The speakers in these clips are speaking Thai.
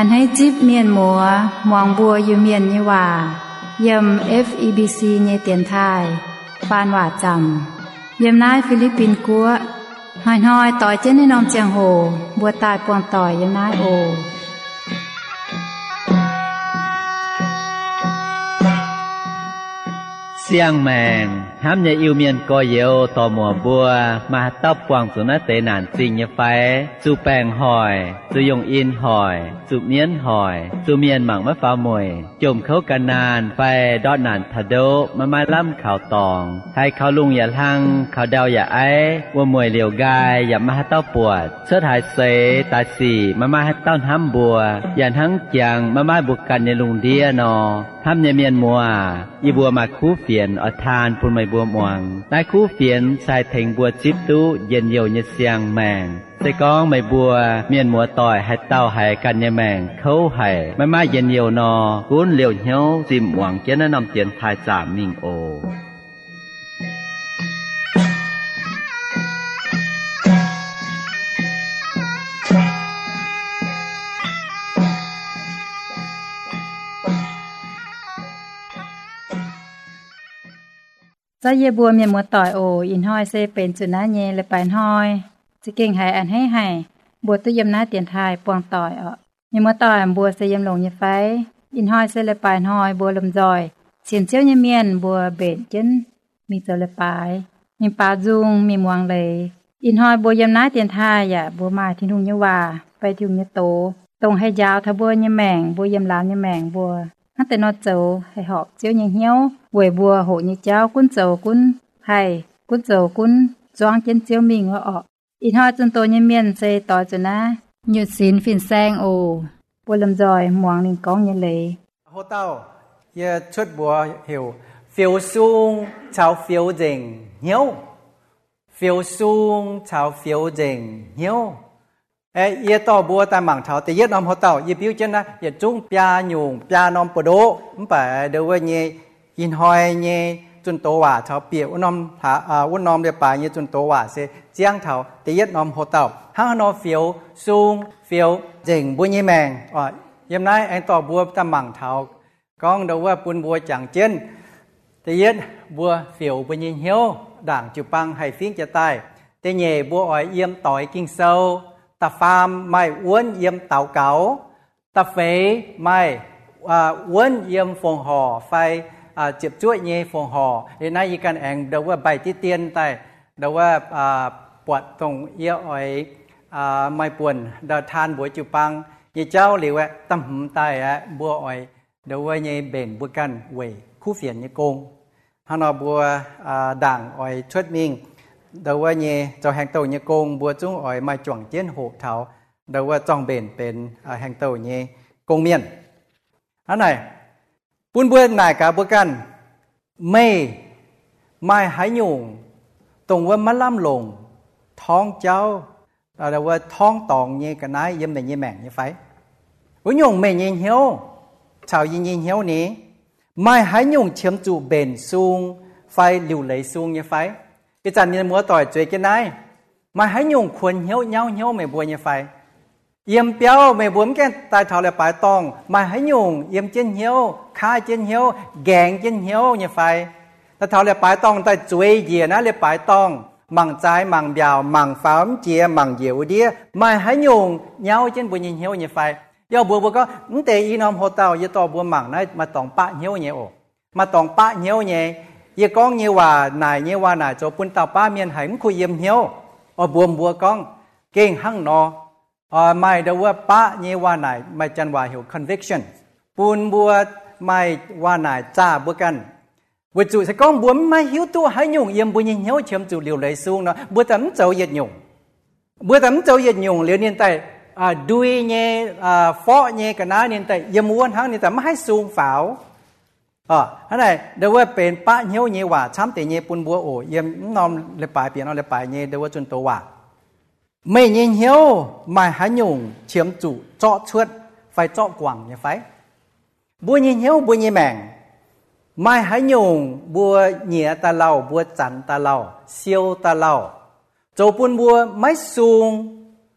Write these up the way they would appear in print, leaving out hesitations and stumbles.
นให้จิบเมียนหมัวมองบัวอยู่เมียนยี่ว่าเยี่ยม FEBC เนเตียนไทยปานว่าจำเยี่ยมนายฟิลิปปินส์กัวห้อยต่อยเจ้นในนอมเจียงโหบัวตายปวงต่อยเยี่ยมนายโอเสียงแมงห้ามอย่าอิวเมียนก่อเยวต่อหมัวบัวมาตับกวางสุนัเตนานสิงยาไฟสู่แปงหอยสู่ยงอินหอยสู่เมียนหอยสู่เมียนหมังมะฟ้ามวยจมเขากันนานไปดอดนานทะโดมาล่ำข่าวตองให้เขาลุงอย่าทั้งเขาเดาอย่าไอว่ามวยเหลียวกายอย่ามาให้เต้าปวดเสื้อถ่ายเสตาสีมาให้เต้าห้ำบัวอย่าทั้งเจียงมาบุกกันในลุงเดียนอห้ามอย่าเมียนมัวอีบัวมาคู่เฟียนอทานพูนไม่บัวมวงได้คู่เฟียนใส่เถงบัวจิบตู้เย็นเยียวเยเสียงแมงใส่กองไม่บัวเมียนมัวต่อยให้เต้าให้กันเยแมงเขาให้ไม่เย็นเยียวนอกุ้นเหลียวเหี้ยวจิมหวังเจนนำเตียนทายจามนิ่งโอจะเยบัวเมียนมัวต่อยโออินห้อยเซเป็นจุนะเยและปานห้อยจะเก่งหายอันให้บัวตุยำหน้าเตียนทายปวงต่อยเมียนมัวต่อยบัวเซยำลงเยไฟอินห้อยเซและปานห้อยบัวลำจอยเสียนเจียวเยเมียนบัวเบ็ดจนมีเจและปายมีปาจุงมีมวงเลยอินห้อยบัวยำหน้าเตียนทายอย่าบัวมาที่ทุ่งยะวาไปที่ทุ่งยะโตตรงให้ยาวทะบัวยะแมงบัวยำลามยะแมงบัวฮั่นแต่นอเจ้าให้หอกเจียวเหี่ยวหวยบัวโหยเจ้ากุ้นเจ้ากุ้นให้กุ้นเจ้ากุ้นจวงเจนเจียวมิงว่าออกอีทอจนโตเยเมียนเซต่อจนะหยุดศีลฝิ่นแซงโอบัวลำจอยหมวงลิงก้องเยเลยโหเต้าเยชุดบัวเหี่ยวฟิวซุงชาวฟิวเจงเหี่ยวฟิวซุงชาวฟิวเจงเหี่ยวเยต่อบัวตามหมั่งเท้าแต่เยน้อมหัวเต่าเยปิ้วเจนนะเยจุ้งปลาหยุ่งปลาน้อมปะโดมันไปเดี๋ยวว่าเยยินหอยเยจนโตว่าเท้าเปียกน้อมผาวุ่นน้อมเดียป่าเยจนโตว่าเสเจียงเท้าแต่เยน้อมหัวเต่าห้างนอฟิวซุงฟิวเจงบัวเยแมงยามนั้นไอต่อบัวตามหมั่งเท้าก้องเดี๋ยวว่าปุ่นบัวจังเจนแต่เยบัวฟิวบัวเยเหี่ยวด่างจุปังให้ฟิ้งจะตายแต่เยบัวอ้อยเยี่ยมต่อยกิ้งเซาตาฟาร์มไม่อ้วนเยี่ยมเต่าเก๋าตาเฟยไม่อ้วนเยี่ยมฟงห่อไฟเจ็บจ้วยเย่ฟงห่อเดี๋ยวนั้นยีกันแองเดี๋ยวว่าใบที่เตียนใต้เดี๋ยวว่าปวดตรงเยี่ยอ้อยไม่ปวนเดี๋ยวทานบัวจุปังยี่เจ้าหรือว่าตั้มหืมใต้บัวอ้อยเดี๋ยวว่าเย่เบ่งบัวกันเว่ยคู่เฟียนยี่โกงฮานอบัวด่างอ้อยชดมิงเดี๋ยวว่าเย่เจ้าแห่งเต่าเย่โกงบัวจุ้งอ้อยมาจ่วงเจี้ยนโหเท้าเดี๋ยวว่าจ้องเบ่นเป็นแห่งเต่าเย่โกงเมียนอันไหนปุ้นบัวนายกาบัวกันไม่หายยุ่งตรงว่ามะล่ำลงท้องเจ้าเดี๋ยวว่าท้องตองเย่กันนายเยี่ยมแต่เย่แม่งเย่ไฟวันยุ่งไม่เย่เหี้ยวชาวยิงเหี้ยวนี้ไม่หายยุ่งเชื่อมจูเบ่นซุงไฟหลิวไหลซุงเย่ไฟcái chăn như múa tỏi chơi cái này mà hãy dùng khuôn hiếu nhau mày buồn như phải yếm béo mày buồn cái tai thảo là bài tòng mà hãy dùng yếm trên hiếu khai trên hiếu gẹn trên hiếu như phải tai thảo là bài tòng tai chơi gì nó là bài tòng mằng trái mằng bèo mằng pháo chia mằng diệu đĩa mà hãy dùng nhau trên buồn nhìn hiếu như phải do buồn có tệ y nom hồ tàu y to buồn mằng này mà tòng bạ hiếu như ổ mà tòng bạ hiếu nhưยี่ก้องยี่ว่าไหนยี่ว่าไหนจะปุ่นเต่าป้าเมียนหายมันคุยเยี่ยมเหี้ยวบัวก้องเก่งหั่งนอไม่เดาว่าป้ายี่ว่าไหนไม่จันว่าหิว conviction ปุ่นบัวไม่ว่าไหนจ้าบัวกันบัวจู่ใส่ก้องบัวไม่หิวตัวหายหยุ่งเยี่ยมบัวยิงเหี้ยวเชื่อมจู่เหลียวไหลซูงเนาะบัวตั้มเจ้าเย็ดหยุ่งบัวตั้มเจ้าเย็ดหยุ่งเหลียวเนียนแต่ดุยยี่ฟ้อยี่กันน้าเนียนแต่ยี่ม้วนทั้งเนียนแต่ไม่ให้ซูงฝาวอันไหนเดี๋ยวว่าเป็นป้าเหี้ยวเยี่ยว่าช้ำแต่เยี่ยปุ่นบัวโอเยี่ยมนอมเลยปลายเปลี่ยนเอาเลยปลายเยี่ยเดี๋ยวว่าจนตัวว่าไม่เยี่ยเหี้ยวไม่หายหยุ่งเฉียมจู่เจาะเชือดไฟเจาะกว่างอย่างไฟบัวเยี่ยเหี้ยวบัวเยี่ยแมงไม่หายหยุ่งบัวเหนียตาเล่าบัวจันตาเล่าเซียวตาเล่าโจปุ่นบัวไม่สูง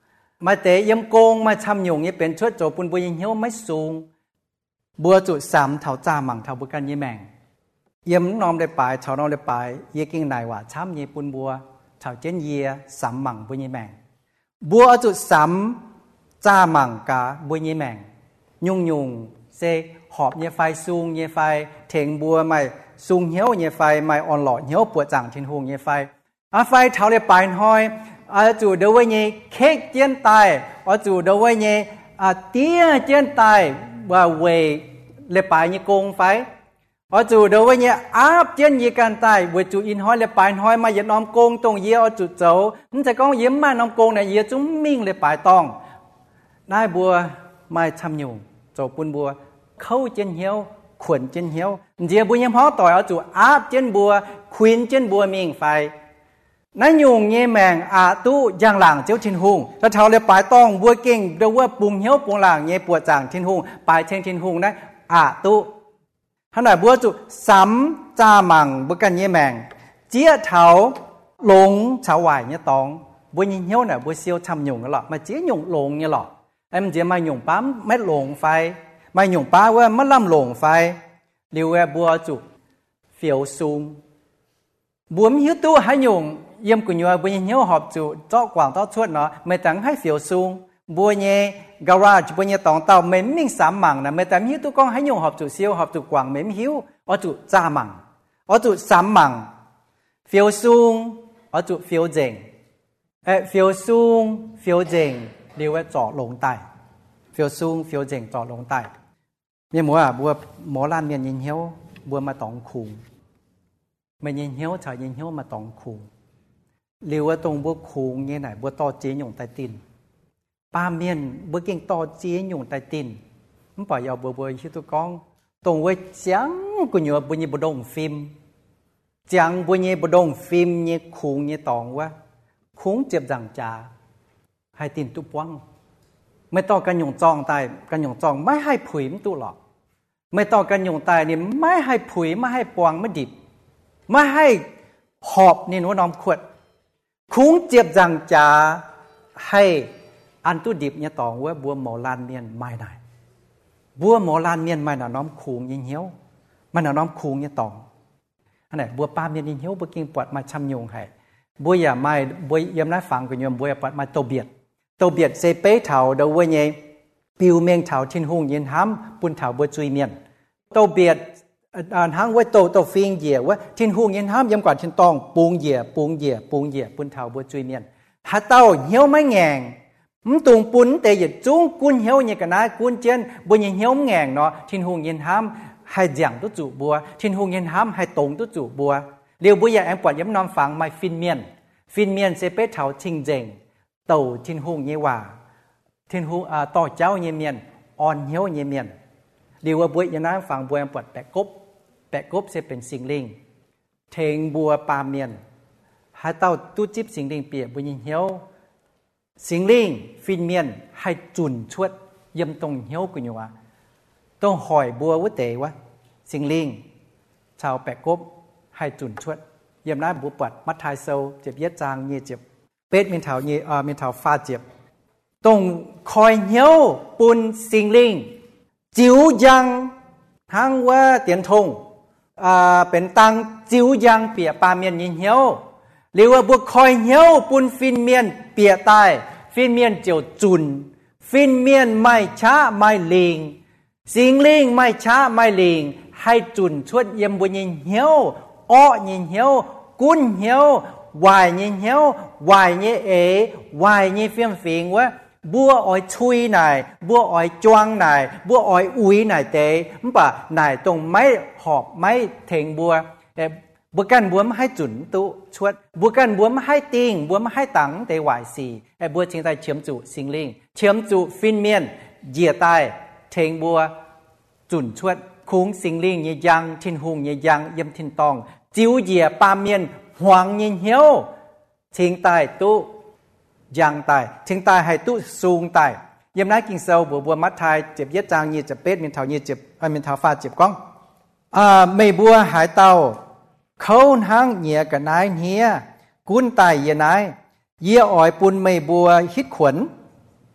มาเตะยำโกงมาชำหยงเนี่ยเป็นชวดโจปุนบัวยิงเหี้ยวไม่สูงบัวจุดสามเท่าจ้าหมั่งเท่าบุกันยี่แมงเยี่ยมน้อมได้ปลายเท่าน้อมได้ปลายเยี่ยกิ้งนายว่าช้ำยี่ปุนบัวเท่าเจนเยี่ยสามหมั่งบัวยี่แมงบัวจุดสามจ้าหมั่งกาบัวยี่แมงยุงเซหอบเยี่ยไฟสูงเยี่ยไฟเถงบัวไม่สูงเหี้ยวเยี่ยไฟไม่อ่อนหล่อเหี้ยวปวดจังทิ้งหงเยี่ยไฟไฟเท่าได้ปลายห้อยจู่เดวยี่เค้กเจียนตายจู่เดวยี่เตี้ยเจียนตายว่าเวเลปายยี่โกงไฟจู่เดวยี่อาบเจียนยี่กันตายเวจู่อินห้อยเลปายห้อยมาอย่าน้อมโกงตรงเยี่ยจู่เจ้ามันจะก้องยิ้มมาน้อมโกงในเยี่ยจุ้มมิ่งเลปายต้องนายบัวไม่ทำอยู่เจ้าปุนบัวเข้าเจียนเหี้ยวขวนเจียนเหี้ยวเจียบุญยมพ่อต่อยจู่อาบเจียนบัวควินเจียนบัวมิ่งไฟนั่นยุงเย่แมงตู้ย่างหลังเจ้าทินหุงถ้าเท้าเลยปลายต้องบัวเก่งเดาว่าปุงเหี้ยวปุงหลังเย่ปวดจางทินหุงปลายเชิงทินหุงนะตู้ขณะบัวจุซ้ำจ้าหมั่งบัวกันเย่แมงเจี๊ยเท้าหลงชาวไหวเนี่ยตองบัวยิงเหี้ยวน่ะบัวเซียวทำยุงกันหรอมาเจี๊ยยุงหลงเนี่ยหรอไอ้มันเจี๊ยมายุงปั๊มไม่หลงไฟมายุงป้าว่ามันล่ำหลงไฟเรียวบัวจุเฟียวซูงบัวมีหิ้วตู้ให้ยุงเยี่ยมกุญยบัวเหี้ยวหอบจู่เจาะกว่างเจาะชวดเนาะไม่ตั้งให้เสียวซุงบัวเย่การาจบัวเย่ตองเต่าไม่มิ่งสามหมั่งนะไม่ตั้งหิ้วตู้กองให้ยงหอบจู่เสียวหอบจู่กว่างไม่หิ้วจู่จ้าหมั่งจู่สามหมั่งเฟียวซุงจู่เฟียวเจงเฟียวซุงเฟียวเจงเรียกว่าเจาะลงใต้เฟียวซุงเฟียวเจงเจาะลงใต้เนี่ยหมัวบัวหมอล้านเมียนยิงเหี้ยวบัวมาตองคุงไม่ยิงเหี้ยวชายยิงเหี้ยวมาตองคุงเรียกว่าตรงบัวคูงเนี่ยไหนบัวต่อเจียหยงไตตินปาเมียนบัวเก่งต่อเจียหยงไตตินมันปล่อยเอาบัวชื่อตัวกองตรงไว้จังกุญยบัวยี่บดงฟิล์มจังบัวยี่บดงฟิล์มยี่คูงยี่ตองว่าคูงเจ็บจังจ่าให้ตินตุปวังไม่ต่อกันหยงจองตายกันหยงจองไม่ให้ผุยมันตุหรอกไม่ต่อกันหยงตายนี่ไม่ให้ผุยไม่ให้ปวงไม่ดิบไม่ให้หอบนี่หนูน้อมขวดคุ้งเจ็บจังจ่าให้อันตุดิบเนี่ยตองว่าบัวหมอลานเมียนไม่ได้บัวหมอลานเมียนไม่น่ะน้อมคูงยิงเหี้ยวมันน่ะน้อมคูงเนี่ยตองอันไหนบัวปามเมียนยิงเหี้ยวบัวกิ่งปวดมาช้ำยงให้บัวอย่าไม่บัวยำน้าฟังกันยมบัวปวดมาโตเบียดเซเป้เถาเดาว่าไงปิวเมียงเถาทิ้นหุงยินห้ำปุ่นเถาบัวจุยเมียนโตเบียดหางไว้โตฟิงเหยียว่าทิ้นหุงยินห้ำยำกว่าทิ้นตองปูงเหยียปุ่นเถาบัวจุยเมียนหาเต้าเหี้ยวไม่แงงมันตุงปุ่นแต่อย่าจุ้งกุนเหี้ยวเนี่ยกันนะกุนเจนบัวยิงเหี้ยวแงงเนาะทิ้นหุงยินห้ำให้จังตุจูบัวทิ้นหุงยินห้ำให้ตรงตุจูบัวเรียวบัวอย่าแอมปวดย้ำนอนฟังไม่ฟินเมียนเซเป้เถาทิ้งเจงเต่าทิ้นหุงเยว่าทิ้นหุงต่อเจ้าเยเมียนอ่อนเหี้ยวเยเมียนเรียวบัวอย่าน้ำฟังบัวแอมปวดแปะกบเซเป็นสิงลิงเทงบัวปาเมียนหาเต้าตู้จิบสิงลิงเปียบุญเหี้ยวสิงลิงฟินเมียนให้จุนชวดยำตรงเหี้ยวกุญยวะต้องหอยบัววะเตวะสิงลิงชาวแปะกบให้จุนชวดยำน้ำบัวปัดมัดทายเซลเจ็บเย็ดจางเยี่ยเจ็บเป็ดมีเถาเยี่ยมีเถาฟ้าเจ็บตรงคอยเหี้ยวปุนสิงลิงจิ๋วยังหางว่าเตียนทงเป็นตังจิ๋วยังเปียปาเมียนยิงเหี้ยวเรียกว่าบัวคอยเหี้ยวปุนฟินเมียนเปียใต้ฟินเมียนเจียวจุนฟินเมียนไม่ช้าไม่ลิงสิงลิงไม่ช้าไม่ลิงให้จุนชวดเยี่ยมบัวยิงเหี้ยวอ้อยิงเหี้ยวกุนเหี้ยววายยิงเหี้ยววายเยวายเยเฟี้ยมฟิงว่าบัวอ้อยชุยไหนบัวอ้อยจวงไหนบัวอ้อยอุ้ยไหนเตะมันป่ะไหนตรงไม้หอบไม้เถงบัวบัวกันบัวไม่ให้จุนตุชวดบัวกันบัวไม่ให้ติงบัวไม่ให้ตังเตะไหวสีบัวชิงไตเฉียมจุสิงลิงเฉียมจุฟินเมียนเหยียใต้เถงบัวจุนชวดคุ้งสิงลิงเยยังทินหุงเยยังยำทินตองจิ้วเหยียปาเมียนหวงเยเหี้ยวชิงใต้ตุยังตายถึงตายให้ตู้สูงตายยามนั้นกินเซลบัวมัดทายเจ็บเย็ดจางเยี่ยเจ็บเป็ดมีเท้าเยี่ยเจ็บมีเท้าฟ้าเจ็บก้องไม่บัวหายเตาเขาทั้งเหยียกับนายเฮียกุนตายเยี่ยนายเยี่ยอ่อยปุนไม่บัวฮิตขวน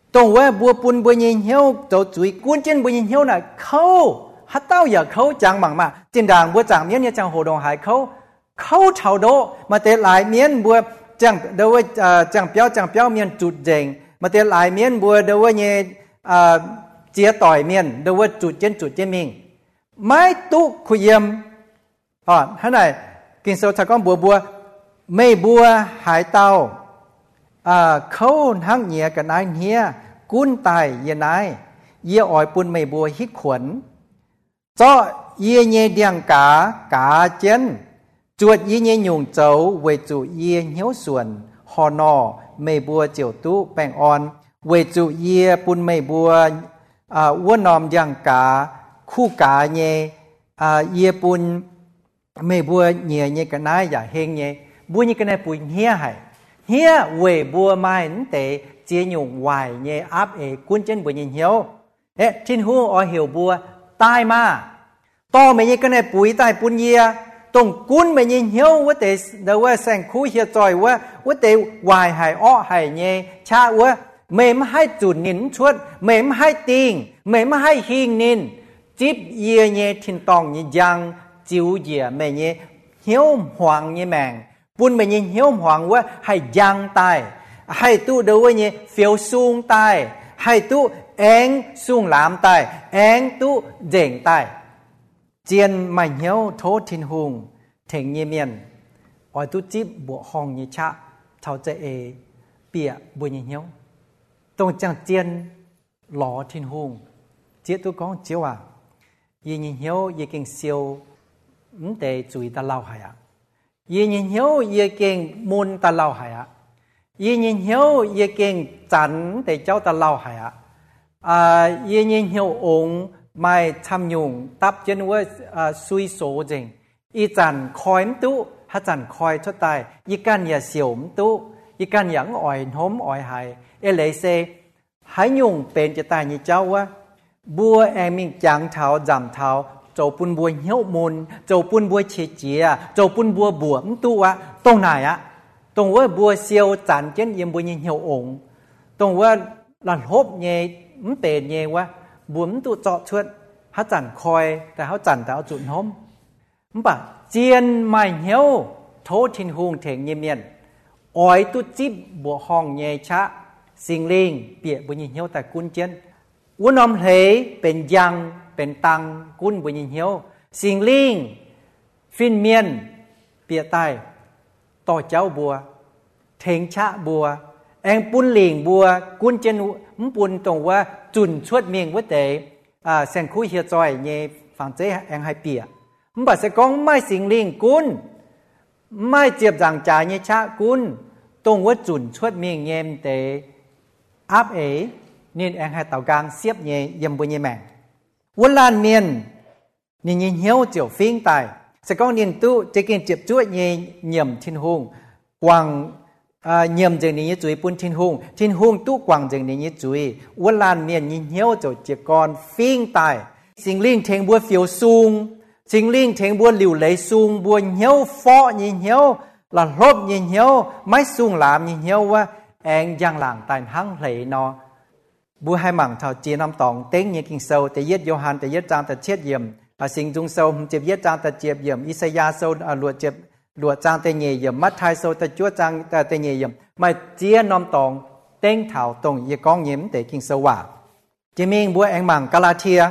ตรงว่าบัวปุ่นบัวเหี่ยวเจ้าจุยกุนเจนบัวเหี่ยวน่ะเขาฮัตเต้าอย่าเขาจังหมั่งมาจินด่างบัวจางเมียนเนี่ยจังโหดงหายเขาเฉาโดมาเตหลายเมียนบัวจังเดว่าจังเปียวเมียนจุดเจงมาเตหลายเมียนบัวเดว่าเนี่ยเจียต่อยเมียนเดว่าจุดเจมิงไม่ตุคุยมท่านไหนกินโซทาก้อนบัวไม่บัวหายเต้าเขาทั้งเหี่ยกับนายเหี่ยกุ้นตายเยนายเยี่ยอ่อยปุ่นไม่บัวฮิขวนเจาะเยี่ยเยเดียงกาเจนจวดเยี่ยเยหยุ่งเจ้าเวจุเยี่ยเหี้ยวส่วนฮอนอไม่บัวเจียวตู้แป้งอ่อนเวจุเยี่ยปุ่นไม่บัววัวนอมยังกาคู่กาเยเยี่ยปุ่นไม่บัวเหี่ยเยกับนายอย่าเฮงเยบัวเยกับนายปุ่นเหี้ยให้เฮียเวบัวไม้นั่นแต่เจียหยุ่งวายเยอับกุนเจนบัวเหี่ยวทิ้นหูอ๋อเหี่ยวบัวตายมาต่อไม่ยังกันในปุ๋ยตายปุ่นเยียตรงกุนไม่ยังเหี่ยวว่าแต่เดี๋ยวว่าแสงคู่เหี่ยวจอยว่าแต่วายหายอ้อหายเยชาว่าไม่มาให้จุดนินชวดไม่มาให้ติงไม่มาให้หิงนินจิบเยียเยทิ้นตองยังจิ๋วเยียไม่เยเหี่ยวหวงเยแมงปุ่นไม่ยังเหี่ยวหวังว่าให้ยังตายให้ตู้เดี๋ยวว่าเนี่ยเฟียวสูงตายให้ตู้เอ็งสูงหลามตายเอ็งตู้เจ๋งตายเจียนไม่เหี่ยวโทษทินหุงเถงเยี่ยเมียนออยตู้จิบบวกห้องยี่ชะเท่าจะเปียบุญเหี่ยวตรงจังเจียนหล่อทินหุงเจียตู้ก้องเจียวอ่ะยี่เหี่ยวยี่เก่งเซียวแต่จุยตะเล่าหายยี่เหี่ยวยี่เก่งมุนตะเล่าหายยี่เหี่ยวยี่เก่งจันแต่เจ้าตะเล่าหายยี่เหี่ยวองค์ไม่ทำยุงตับเจนว่าซุยโสจริงอีจันคอยมตุฮัจันคอยชดตายยี่กันอย่าเสียวมตุยี่กันอย่างอ่อยน้มอ่อยหายเลยเซหายยุงเป็นจะตายยี่เจ้าว่าบัวแอมิงจางเท้าจำเท้าโจปุ่นบัวเหี้ยวมุนโจปุ่นบัวเฉียเจียโจปุ่นบัวบวมตัวตรงไหนตรงว่าบัวเซียวจันเจนยิมบัวเหี่ยวองค์ตรงว่าหลันฮบเย่มันเป็นเย่ว่าบวมตัวเจาะชวดฮัจันคอยแต่เขาจันแต่เอาจุดน้มมันปะเจียนไม่เหี่ยวโททินหุงเถงเยี่ยมเมียนอ้อยตุจิบบัวห้องเย่ชะสิงลิงเปียบัวเหี่ยวแต่กุนเจนวุ้นอมเหเป็นยังเป็นตังกุนบัวเหี่ยวสิงลิงฟินเมียนเปียใต้ต่อเจ้าบัวเถงชะบัวแองปุนหลิงบัวกุนเจนุมปุนตรงว่าจุนชวดเมียงว่าแต่แสงคุยเฮียจอยเย่ฝั่งเจ๊แองไฮเปียมันบัดสกองไม่สิงลิงกุนไม่เจียบจังจ่ายเยชะกุนตรงว่าจุนชวดเมียงเยมแต่อับนี่แองไฮเต่ากลางเสียบเยยมบุญเยแมงวันลานเมียนนี่เหี่ยวเจียวฟิงตายสกองนินตู้จะกินเจ็บจ้วยเยี่ยมทินหงกวางเยี่ยมจังนี้จุยปุ่นทินหงตู้กวางจังนี้จุยวันลานเมียนเหี่ยวเจียวเจียกรฟิงตายสิงลิงเทงบัวเฟียวซุงสิงลิงเทงบัวหลิวไหลซุงบัวเหี่ยวฟอเหี่ยวหลันลบเหี่ยวไม่ซุงหลามเหี่ยวว่าแองยังหลังตายทั้งไหลนอบัวให้หมั่งเท่าเจียน้ำตองเต็งเยี่ยกิงเซลแต่เย็ดโยฮันแต่เย็ดจางแต่เช็ดเยี่ยมสิงจุงเซลเจ็บเย็ดจางแต่เจ็บเยี่ยมอิสยาเซลหลวดเจ็บหลวดจางแต่เยี่ยมมัดไทยเซลแต่จั่วจางแต่เยี่ยมไม่เจียน้ำตองเต็งเท่าตรงเยี่ยกองเยี่ยมแต่กิงเซลว่าจิมิงบัวแองหมั่งกาลาเทีย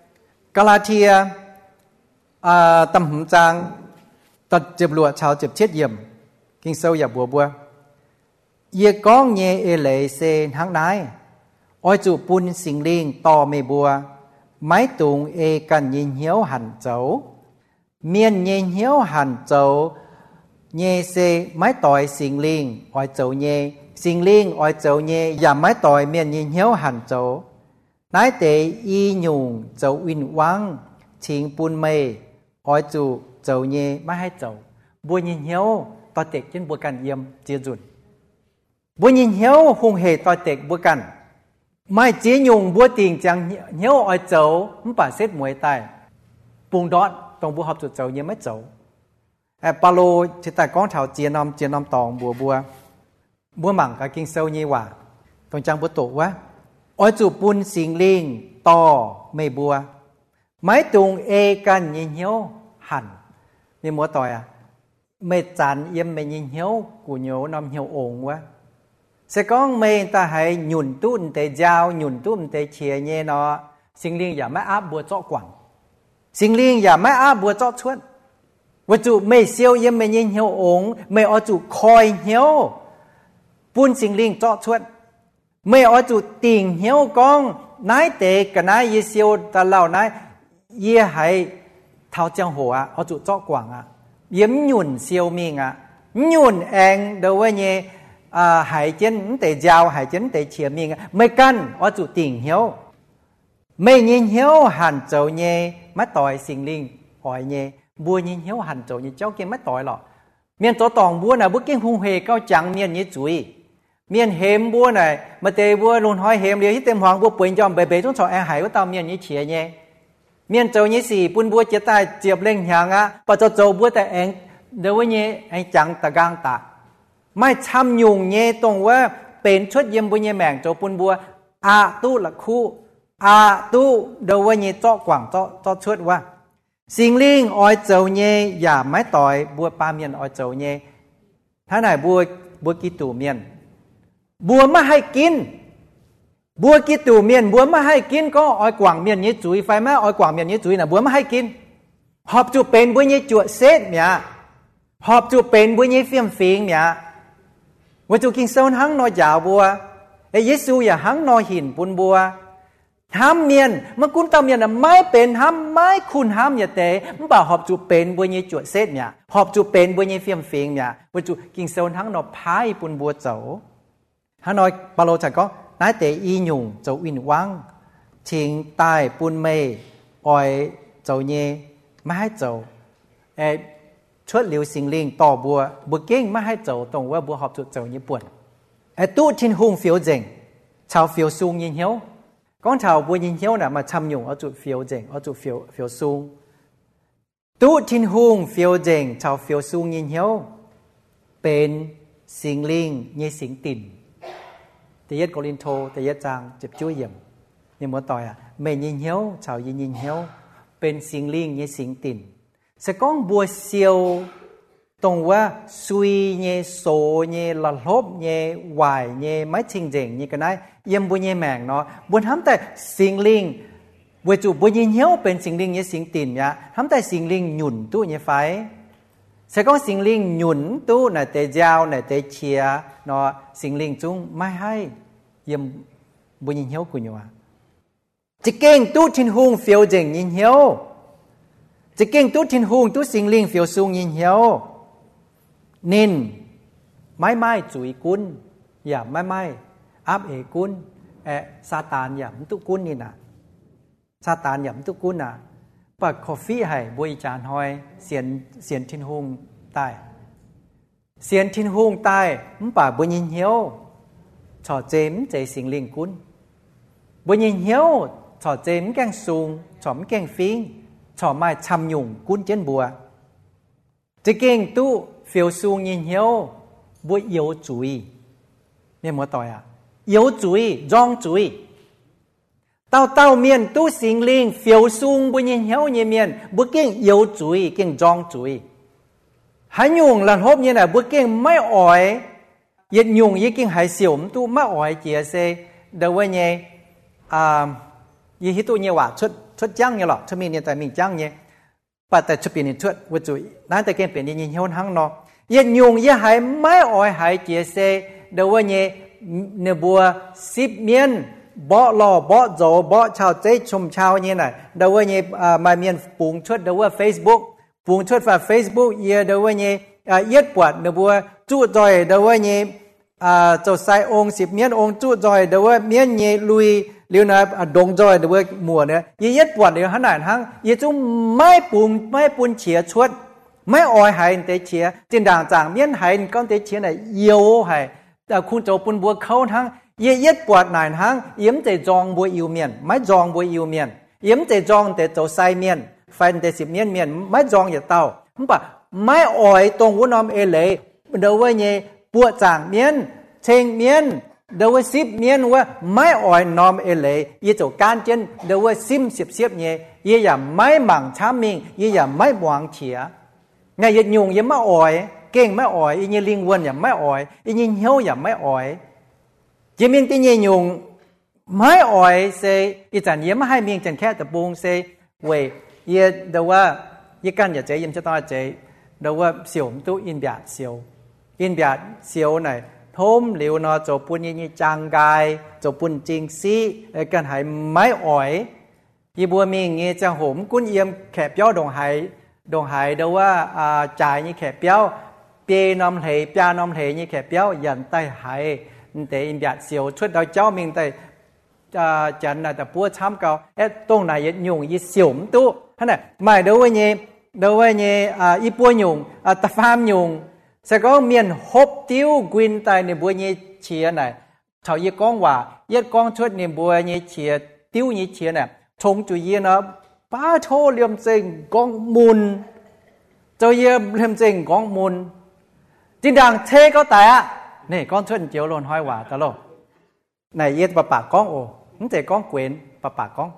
ตำหืมจางตัดเจ็บหลวดชาวเจ็บเช็ดเยี่ยมกิงเซลอย่าบัวเยี่ยกองเยี่ยเลยเซทั้งนายอ้อยจูปุนสิงลิงต่อไม่บัวไม้ตุงกันยินเหี้ยวหันเจ้าเมียนยินเหี้ยวหันเจ้าเยเซไม้ต่อยสิงลิงอ้อยเจ้าเยสิงลิงอ้อยเจ้าเยอย่าไม้ต่อยเมียนยินเหี้ยวหันเจ้านายเตอีหยุ่งเจ้าวินวังชิงปุนเมอ้อยจูเจ้าเยไม่ให้เจ้าบัวยินเหี้ยวต่อเต็กจนบัวกันเยี่ยมเจียจุนบัวยินเหี้ยวคงเหตุต่อเต็กบัวกันไม่เจียยงบัวติงจังเหี้ยวอ้อยเจ้ามันป่าเซตมวยใต้ปุงดอดตรงบัวหอบจุดเจ้ายังไม่เจ้าปาโลที่แต่ก้องเท้าเจียนอมตองบัวหมั่งกับกิงเซลยี่ว่าตรงจังบัวโตวะ ở chủ bún sinh linh to mê bùa máy tung ê căn nhìn hiếu hẳn nên múa tỏi à mê chán yếm mê nhìn hiếu của nhớ nằm hiếu ổn quá sẽ có mê ta hãy nhùn tún tê giao nhùn tún tê chia nhé nó sinh linh giả máy áp bùa cho quảng sinh linh giả máy áp bùa cho chuốt và chủ mê siêu yếm mê nhìn hiếu ổn mê ở chủ khoi hiếu bún sinh linh cho chuốt mê ở chủ tình hiếu con nái tệ cả nái yê siêu ta lao nái yê hãy thao giang hồ à ở chủ cho quảng à yếm nhùn siêu mình à nhùn anh đâu vậy nhé hải chân tệ giao hải chân tệ chia mình à mê căn ở chủ tình hiếu mê nhìn hiếu hàn châu nhé mắt tỏi sinh linh hỏi nhé bùa nhìn hiếu hàn châu nhé cháu kia mắt tỏi lọ miền tổ tòng bùa nào bức kinh hung hề cao chẳng miền như chuối miền hềm bùa này mà tề bùa luôn hỏi hềm liền tem hoàng bùa bền cho bề chúng cho hải của tao miền như chia nhé miền châu như xì bùn bùa chia tay chiệp lên hàng á và cho châu bùa tại anh đối với nhé anh chẳng ta gang taไม่ช้ำยุงเย่ตรงว่าเป็นชุดเยี่ยมบุญเย่แมงโจปุนบัวอาตู้ละคู่อาตู้เดว่าเย่เจาะกว่างเจาะชุดว่าสิ่งลิงอ้อยเจ้าเย่อย่าไม่ต่อยบัวปลาเมียนอ้อยเจ้าเย่ถ้าไหนบัวกีตู่เมียนบัวไม่ให้กินบัวกีตู่เมียนบัวไม่ให้กินก็อ้อยกว่างเมียนเย่จุยไฟแม่อ้อยกว่างเมียนเย่จุยน่ะบัวไม่ให้กินหอบจุเป็นบัวเย่จั่วเซตเมียหอบจุเป็นบัวเย่เฟี้ยมฟิงเมียว่าจูกินเซลหังนอยาวบัวเยซูอย่าหังนอยหินปุนบัวห้ามเมียนเมื่อคุณตาเมียนไม่เป็นห้ามไม่คุณห้ามอย่าเตะมันบ่าหอบจูเป็นบัวเยจวดเซตเนี่ยหอบจูเป็นบัวเยเฟียมเฟียงเนี่ยว่าจูกินเซลหังนอพายปุนบัวเจ้าฮันนอยปาโลจักก็นายเตะอีหยุ่งเจ้าวินวังชิงใต้ปุนเมย์ออยเจ้าเยไม่ให้เจ้าชุดเหลียวสิงลิงต่อบัวเก่งไม่ให้เจ้าตรงว่าบัวหอบจุดเจ้าญี่ปุ่นตู้ทิ้นหุงเฟียวเจงชาวเฟียวซุงยินเหี้ยวก้อนชาวบัวยินเหี้ยวน่ะมาชำยุงเอาจุดเฟียวเจงเอาจุดเฟียวซุงตู้ทิ้นหุงเฟียวเจงชาวเฟียวซุงยินเหี้ยวเป็นสิงลิงยี่สิงติ่นแต่ยัดโกลินโทแต่ยัดจางเจ็บจุ้ยเยี่ยมยังมัวต่อยเมย์ยินเหี้ยวชาวยินเหี้ยวเป็นสิงลิงยี่สิงติ่นsẽ có bùa siêu tôngว่าซุยเยโซเยละลบเยวายเยไม่จริงจริงนี่กันได้ยังบัวเยแมงเนาะบัวทำแต่สิงลิงบัวจูบัวเยเหี้ยวเป็นสิงลิงเยสิงติ่นเนี่ยทำแต่สิงลิงหยุ่นตู้เยไฟsẽ cóสิงลิงหยุ่นตู้ไหนเตะยาวไหนเตะเชียเนาะสิงลิงจุ้งไม่ให้ยังบัวเยเหี้ยวกุญวะจะเก่งตู้ทิ้นหุงเฟียวเจงยินเหี้ยวจะเก่งตู้ทิ้นหุงตู้สิงลิงเฟียวซุงยินเหียวนินไม่จุยกุนอย่าไม่อับเอกุนซาตานอย่าตุกุนนี่นะซาตานอย่าตุกุนนะปักคอฟฟี่ให้บวยจานหอยเสียนทิ้นหุงใต้เสียนทิ้นหุงใต้มันป่าบวยยินเหียวชอเจมใจสิงลิงกุนบวยยินเหียวชอเจมแกงซุงชอมแกงฟิงชอไม่ชำยุงกุนเจนบัวจะเก่งตู้เฟียวซูงยินเหียวบัวเยียวจุยเนี่ยมัวต่อยเยียวจุยจ้องจุยเต้าเมียนตู้สิงลิงเฟียวซูงบัวยินเหียวเนี่ยเมียนบัวเก่งเยียวจุยเก่งจ้องจุยหันยุงหลันฮบเนี่ยน่ะบัวเก่งไม่อ่อยยัดยุงยี่เก่งหายเสียวตู้ไม่อ่อยเจียเซเดว่าเนี่ยยี่ฮิตุเนี่ยว่าชุดจังเนี่ยหรอชุดมีเนี่ยแต่มีจังเนี่ยปัจจัยชุดปีนี่ชุดวัจุยนั่นแต่เกณฑ์เปลี่ยนยินเหียวทั้งเนาะยันยุงยันหายไม่อ่อยหายเจียเซเดว่าเนี่ยเนบัวสิบเมียนบ่หล่อบ่โจบ่ชาวเจ๊ชมชาวเนี่ยน่ะเดว่าเนี่ยมาเมียนปูงชุดเดว่า Facebook ปูงชุดฝ่า Facebook เยเดว่าเนี่ยเย็ดปวดเนบัวจู่จอยเดว่าเนี่ยเจ้าสายองค์สิบเมียนองค์จู่จอยเดว่าเมียนเนี่ยลุยเรียกนะดงจอยเดือดมัวเนี่ยยัดปวดเดี๋ยวขนาดทั้งยัดจุ้มไม่ปูนเฉียชดไม่อ่อยหายเตะเฉียจินด่างจางเมียนหายก้อนเตะเฉียไหนเยียวหายแต่คุณโจปุนบัวเข้าทั้งยัดปวดหน่ายทั้งเยี่ยมใจจองบัวอิวเมียนไม่จองบัวอิวเมียนเยี่ยมใจจองแต่เจ้าไซเมียนไฟแต่สิบเมียนไม่จองอย่าเต้ามันปะไม่อ่อยตรงวุ้นอมเอเลยเดี๋ยวว่าเนี่ยปวดจางเมียนเชงเมียน đâu với ship miênว่าไม่อ่อยนอมเอเลยยี่เจ้าการเจนเดี๋ยวว่าซิมเสียบเนี่ยยี่อย่าไม่หมั่งช้ามิงยี่อย่าไม่หวังเฉียไงยี่ยุงยี่ไม่อ่อยเก่งไม่อ่อยยี่ลิงวนอย่าไม่อ่อยยี่เหี้ยวอย่าไม่อ่อยยี่มินที่ยี่ยุงไม่อ่อยเซอีจันยี่ไม่ให้มิงจันแค่ตะปูงเซเวยยี่เดี๋ยวว่ายี่กันอย่าเจยี่จะต้องเจเดี๋ยวว่าเสียวตู้อินเบียดเสียวอินเบียดเสียวไหนทมเหลวเนาะจบปุ่นยี่จางกายจบปุ่นจริงซีกันหายไม่อ่อยยี่บัวมีเงี้ยจะห่มกุ้นเยี่ยมแขบเย้าดงหายเดี๋ยวว่าจ่ายยี่แขบเย้าเปียนอมเหยเปียนอมเหยยี่แขบเย้ายันใต้หายแต่อินเดียเสียวชุดดาวเจ้ามิงแต่จันน่ะแต่ปัวช้ำเก่าตรงไหนยี่ยุงยี่เสียวมตู้ท่านน่ะไม่เดี๋ยวว่ายี่อีปัวยุงตะฟามยุงsẽ có miền hộp tiêu quyên tại niềm bùa như chia này thảo như con hòa yết con chuột niềm bùa như chia tiêu như chia này trông chủ yếu nó ba thô liêm sinh con mùn cho yếm liêm sinh con mùn chính đàng thế có tại á này con chuột chiếu luôn hỏi hòa ta lô này yết bà con ồ không thể con quyến bà con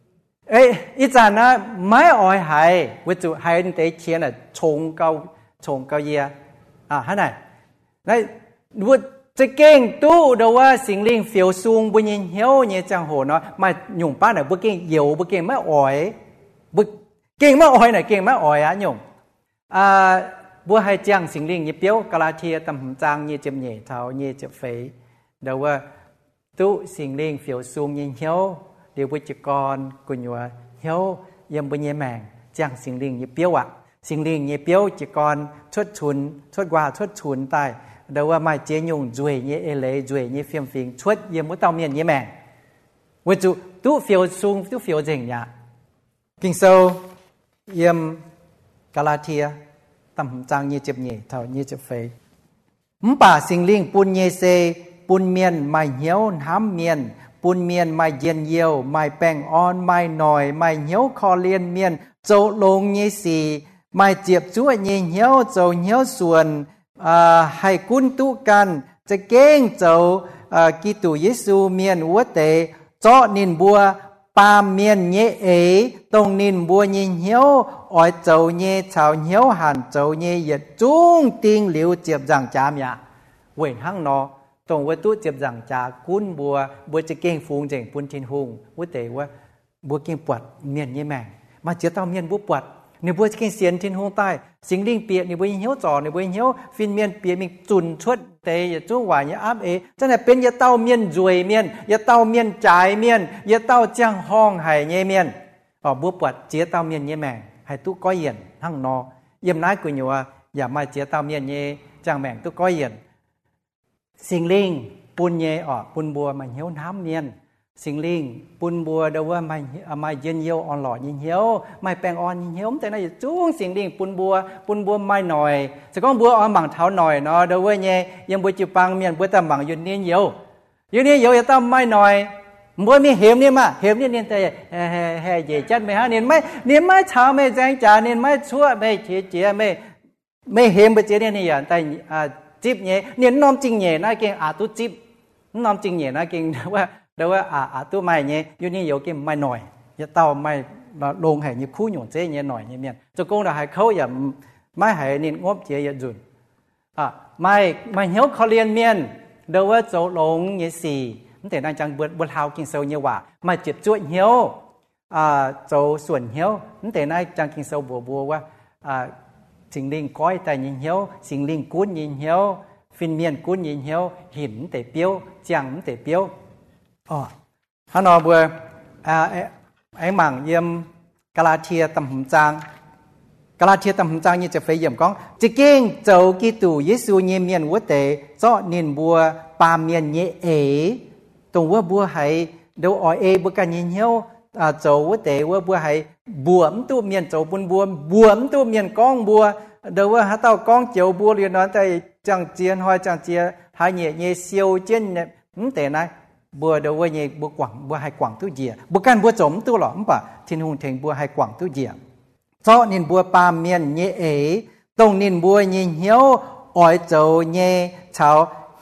ấy ít ra nó mấy ỏi hay với chủ hay để chia này trông cao yêฮะไหนนั่นดูจะเก่งตู้เดี๋ยวว่าสิ่งลิงเฟียวซุงบุญยิงเหี้ยวเนี่ยจังโหเนาะมาหยุ่งป้าไหนบุเก่งเหี่ยวบุเก่งไม่อ่อยบุเก่งไม่อ่อยไหนเก่งไม่อ่อยอ่ะหยุ่งบัวให้จังสิ่งลิงเนี่ยเปี้ยวกะลาเทียตำจางเนี่ยเจ็บเหนี่ยเท้าเนี่ยเจ็บเฟยเดี๋ยวว่าตู้สิ่งลิงเฟียวซุงยิงเหี้ยวเดี๋ยวบุจกรกุญวเหี้ยวยังบุญยิงแมงจังสิ่งลิงเนี่ยเปี้ยวอ่ะสิ่งลิงเนี่ยเปี้ยวจิกรชดชุนชดว่าชดชุนใต้เดี๋ยวว่าไม่เจียยุงจุยเนี่ยเอเลยจุยเนี่ยเฟียมฟิงชดเยี่ยมมุตเต้าเมียนเนี่ยแมงว่าจุตู้เฟียวซุงตู้เฟียวเจ๋งเนี่ยกิงโซเยี่ยมกาลาเทียต่ำจางเนี่ยเจ็บเนี่ยเท่าเนี่ยเจ็บเฟยป่าสิ่งลิงปุนเนี่ยเซปุนเมียนไม่เหี้ยวน้ำเมียนปุนเมียนไม่เย็นเยียวไม่แป้งอ่อนไม่หน่อยไม่เหี้ยวคอเลียนเมียนโจลงเนี่ยสีไม่เจ็บชั่วเหี้ยวเจ้าเหี้ยวส่วนให้กุนตุกันจะเก่งเจ้ากิตุเยซูเมียนวัวเตเจาะนินบัวปามเมียนเยเอตรงนินบัวเหี้ยวอ้อยเจ้าเยชาวเหี้ยวหันเจ้าเยเหยียดจุ้งติงหลิวเจ็บจังจามยาเว้นหั่งนอตรงวัวตุเจ็บจังจากุนบัวจะเก่งฟูงเจ๋งปุนทินหุงวัวเตว่าบัวเก่งปวดเมียนเยแมงมาเจ้าเต้าเมียนบัวปวดในบัวจะกินเสียนทินหงใต้สิ่งลิงเปียในบัวเหี้ยวจ่อในบัวเหี้ยวฟินเมียนเปียมีจุนชดเตยอย่าจู้หวายอย่าอับจังไหนเป็นอย่าเต้าเมียนจวยเมียนอย่าเต้าเมียนจ่ายเมียนอย่าเต้าจ้างห้องไห้เยเมียนบัวปวดเจียเต้าเมียนเยแมงให้ตู้ก้อยเย็นทั้งนอเยี่ยมน้อยกุญยัวอย่ามาเจียเต้าเมียนเยจ้างแมงตู้ก้อยเย็นสิ่งลิงปุนเยปุนบัวมันเหี้ยวน้ำเมียนสิ่งลิงปุนบัวเดาว่าไม่เย็นเยียวอ่อนหล่อยิงเหี้ยวไม่แปลงอ่อนยิงเหี้ยวแต่น่าจะจู้งสิ่งลิงปุนบัวไม่หน่อยจะก้องบัวอ่อนบังเท้าหน่อยเนาะเดาว่าเนี่ยยังบัวจิปังเมียนบัวตำบังยืนเนียนเยียวจะต้องไม่หน่อยบัวมีเหมเนี่ยมาเหมเนี่ยเนียนแต่แห่เย่จัดไม่ฮะเนียนไม่เช้าไม่แจ้งจ่าเนียนไม่ชั่วไม่เจียไม่เหมไปเจียเนี่ยอย่างแต่จิบเนี่ยเนียนน้อมจริงเนี่ยน่าเก่งตุจิบน้อมจริงเนี่ยน่าเก่งว่าเดี๋ยวว่าตัวใหม่เนี่ยอยู่นี่อยู่กินไม่หน่อยอย่าเต้าไม่ลงให้ยิบคู่หยุ่งเจ๊เนี่ยหน่อยเนี่ยจะโกงเราให้เขาอย่าไม่ให้นินงบเจียอย่าจุนไม่เหี้ยวเขาเรียนเมียนเดี๋ยวว่าจะลงเนี่ยสี่แต่นางจังบัวเท้ากินเซลเนี่ยว่าไม่เจ็บจ้วเหี้ยวจะส่วนเหี้ยวแต่นางจังกินเซลบัวว่าสิ่งลิงก้อยแต่ยิงเหี้ยวสิ่งลิงกุ้นยิงเหี้ยวฟินเมียนกุ้นยิงเหี้ยวหินแต่เปี้ยวจังแต่เปี้ยวฮันนอบัวไอ้หมั่งเยี่ยมกาลาเทียตำหำจางนี่จะไปเยี่ยมก้องจะเก่งเจ้ากิตูเยซูเยี่ยมเมียนวัวเตะเจาะนินบัวปามเมียนเยตรงว่าบัวไหเดี๋ยวบัวกันยิงเหี้ยวเจ้าวัวเตะว่าบัวไหบวมตัวเมียนเจ้าบุญบวมตัวเมียนก้องบัวเดี๋ยวว่าหาเต้าก้องเจียวบัวเรียนนอนแต่จังเจียนหอยจังเจียหายเย่เซียวเจียนเนี่ยแต่ไหนบัวเดี๋ยวว่าเนี่ยบัวกว่างบัวให้กว่างตู้เจียบัวกันบัวจมตู้หล่อมั้งปะทินหงเทงบัวให้กว่างตู้เจียเจาะนินบัวปามเมียนเยตรงนินบัวเยเหี้ยวอ้อยเจ้าเยชาวเ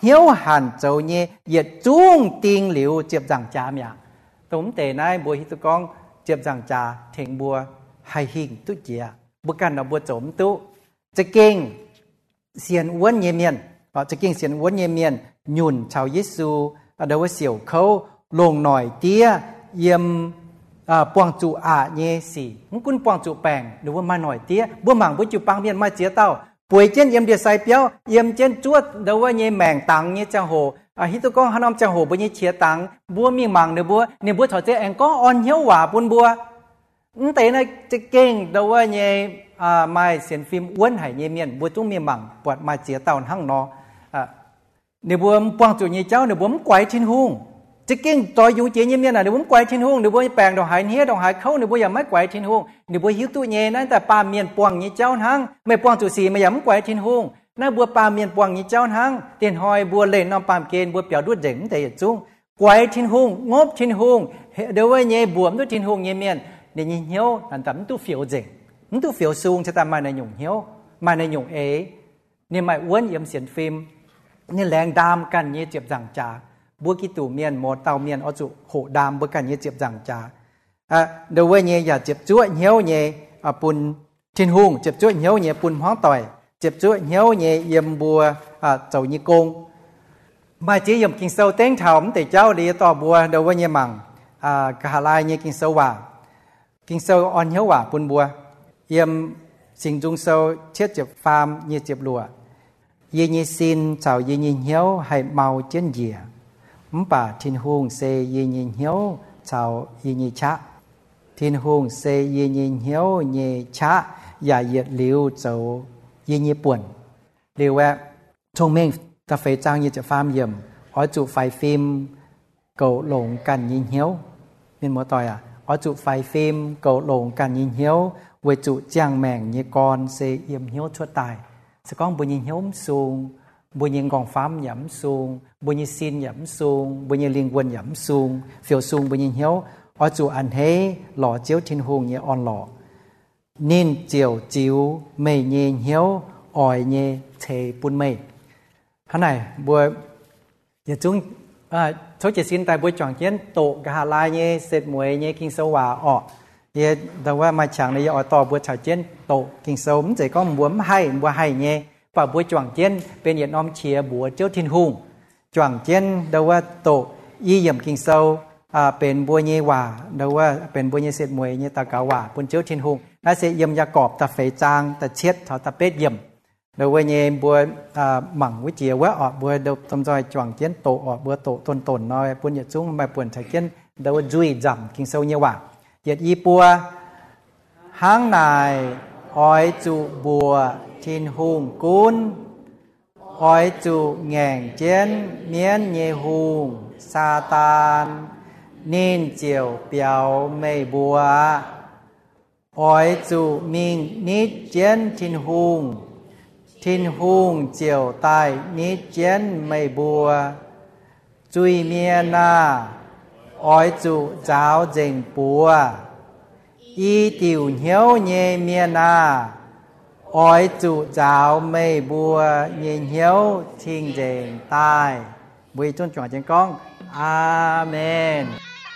hiếu hàn châu nhé yết trung tình liu chếp rằng cha mẹ tụm tề nai bùa hít con chếp rằng cha thèn bùa hay hình tu chia bùaกันเอาบวจมตุจะเก่งเสียนอ้วนเยเมียนจะเก่งเสียนอ้วนเยเมียนหยุ่นชาวเยซูเดาว่าเสี่ยวเขาลงหน่อยเตี้ยเยี่ยมปวงจูอาเยสีมึงกุนปวงจูแปงหรือว่ามาหน่อยเตี้ยบัวหมังบัวจูปังเมียนมาเจียเต้าป่วยเจนเยี่ยมเดียใส่เปียวเยี่ยมเจนจวดเดาว่าเยแมงตังเยจังโหฮิตกองฮานอมจังโหบัวเยเฉียตังบัวมีหมังเดบัวเนี่ยบัวถอดเจแองก็อ่อนเหี้ยวหว่าปุนบัวแต่ในจะเก่งเดาว่าเยไม่เสียนฟิล์มอ้วนหายเยเมียนบัวจุ้งมีหมังปวดมาเจียเต้าหั่งนอเนี่ยบัวปวงจูเยเจ้าเนี่ยบัวมันไกวทิ้นหุ่งจะเก่งต่ออยู่เจียเมียนเดี๋ยวผมไกวทิ้นหุ่งเดี๋ยวบัวแปลงดอกหายเหี้ยดอกหายเข้าเดี๋ยวบัวอย่าไม่ไกวทิ้นหุ่งเดี๋ยวบัวหิวตู้เยนั่นแต่ปลาเมียนปวงเยเจ้าหั่งไม่ปวงจูสีไม่อย่าไม่ไกวทิ้นหุ่งน่าบัวปลาเมียนปวงเยเจ้าหั่งเตียนหอยบัวเล่นน้ำปามเกณฑ์บัวเปียวด้วยเด่งแต่อย่าจุ้งไกวทิ้นหุ่งงบทิ้นหุ่งเดี๋ยวว่าเยบวมด้วยทิ้นหุ่งเยเมียนเดี๋ยวเหี้ยวอันแต่มันตู้เฟียวเจ๋งมันตู้เฟียวซูงจะตามมาในหยุ่งเหี้ยวมาในหยุ่งเนี่ยไม่อ้วนเยี่ยมเสียนฟิล์มนี่แรงดามกันเยี่ยเจ็บจังจ่าบัวกิตูเมียนหมดเตาเมียนเอาจุโหดามบัวกันเยี่ยเจ็บจังจ่าเดี๋ยวว่าเยี่ยอย่าเจ็บจ้วเหี้ยวเยี่ยปุ่นทิ้นหุ่งเจ็บจ้วเหี้ยวเยี่ยปุ่นห้องต่อยเจ็บจ้วเหี้ยวเยี่ยเยี่ยมบัวเจ้ายี่กงมาเจียมกินเซลเต้งถามแต่เจ้าดีต่อบัวเดี๋ยวว่าเยี่ยมังกะลายเยี่ยกินเซลว่ากินเซลอ่อนเหี้ยวว่าปุ่นบัวเยี่ยมสิ่งจุงเซลเช็ดเจ็บฟาร์มเยี่ยเจ็บลัวเยี่ยซินเจ้าเยี่ยเหี้ยวให้เมาเจนเยี่ยมป่าทิ้นหุ่งเซเยี่ยเหี้ยวเจ้าเยี่ยชะทิ้นหุ่งเซเยี่ยเหี้ยวเยี่ยชะอย่าเหยียดลิ้วเจ้าเยี่ยป่วนเรียกว่าชงเม่งตาเฟจางเยี่ยจะฟาร์มเยี่ยมอ๋อจุไฟฟิล์มเก่าหลงกันเยี่ยเหี้ยวเป็นหมอต่อยอ๋อจุไฟฟิล์มเก่าหลงกันเยี่ยเหี้ยวเวจุเจียงแมงเยี่ยกรเซเยี่ยมเหี้ยวชั่วตายสก้องบุญยิงเหี้ยวสูงบุญยิงกองฟ้ามหย่ำสูงบุญยิงซินหย่ำสูงบุญยิงลิงวนหย่ำสูงเฟียวสูงบุญยิงเหี้ยวอ๋อจุอันเฮหล่อเจียวทิ้นหงเยี่ยอ่อนหล่อนินเจียวจิ๋วเมย์เยี่ยเหี้ยวอ่อยเยี่ยเทปุ่นเมย์ท่านไหนบัวอย่าจุ้งเขาจะซินแต่บัวจ่องเจียนโตกะหาลายเยี่ยเสร็จมวยเยี่ยกิงสว่าออกเย่แต่ว่ามาchẳng này ở tòa bữa chào chiến tổ kinh sớm chỉ có muốn hay bữa hay nhé và bữa choàng chiến bên Việt Nam chia bữa chiếu thiên hùng choàng chiến đâuว่าtổ y yểm kinh sâuเป็นบัวเย่ว่าđâuว่าเป็นบัวเย่เสร็จมวยเย่ตากาว่าบนเchiếu thiên hùngน่าเสียยำยากรอบตาเฟยจางตาเช็ดเขาตาเป็ดยำđâuว่าเย่บัวหมั่งวิจิว่าออกบัวđâuทำใจchoàng chiến tổออกบัวtổต้นน้อยปุ่นอย่าจุ้งมาปุ่นชายchiến đâuว่าจุ้ยจำkinh sâuเย่ว่าเหยียดอีปัวห้างนายอ้อยจุบัวทินหุงกุนอ้อยจุแง่งเจนเมียนเยหุงซาตานนินเจียวเปียวไม่บัวอ้อยจุมิงนิดเจนทินหุงเจียวใต้นิดเจนไม่บัวจุยเมียนาอ้อยจุเจ้าเจงปัวอีติวเหียวเยเมียนาอ้อยจุเจ้าไม่บัวเยเหียวทิ้งเจงใต้บุยจนจ่อเจงก้องอาเมน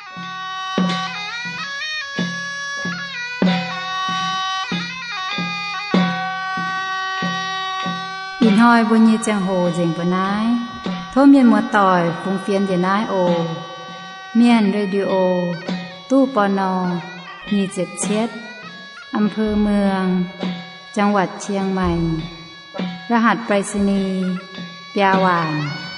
อินหอยบุญเยจังโหเจงปนายโทเมียนมัวต่อยฟุงเฟียนเดนายโอเมียนเรดิโอตู้ปนมี7 เช็ดอำเภอเมืองจังหวัดเชียงใหม่รหัสไปรษณีย์เปียหวาน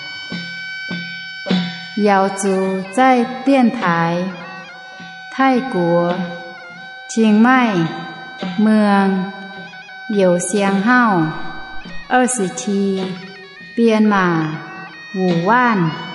ยาวจูใจเตี้ยนถายไทกัวเชียงใหม่เมืองเหยวเซียงเฮ้า20 ทีเปียนมาหูว่าน